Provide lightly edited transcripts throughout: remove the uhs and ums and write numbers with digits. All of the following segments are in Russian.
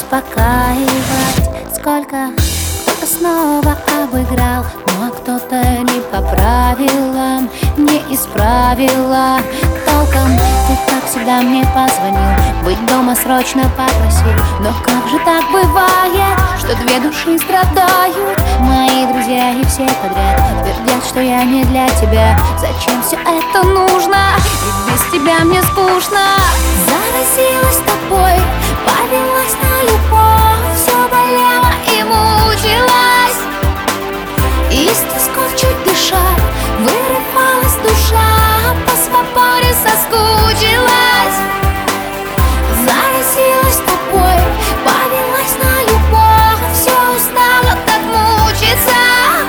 успокаивать. Сколько кто-то снова обыграл, но кто-то не по правилам не исправила толком. Ты, как всегда, мне позвонил, быть дома срочно попросил. Но как же так бывает, что две души страдают? Мои друзья и все подряд твердят, что я не для тебя. Зачем все это нужно? Ведь без тебя мне скучно. Заразилась тобой, повелась на любовь, все болело и мучилась, и с тоской чуть дыша вырывалась душа, по свободе соскучилась. Заразилась тобой, повелась на любовь, все устала так мучиться,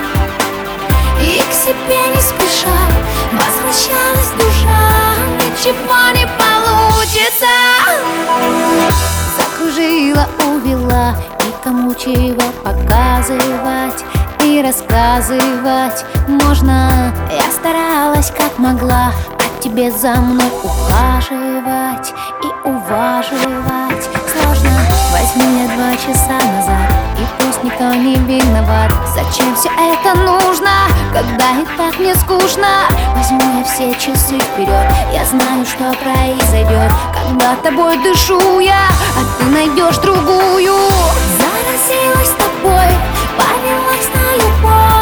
и к себе не спеша возвращалась душа. Ничего не получится. Закружила, увела, и кому чего показывать и рассказывать можно. Я старалась как могла, а тебе за мной ухаживать и уваживать сложно. Возьми я 2 часа назад, и пусть никто не виноват. Зачем все это нужно, когда и так мне скучно? Возьму я все часы вперед, я знаю, что произойдет, когда тобой дышу я, а ты найдешь другую. Заразилась тобой, повелась на любовь,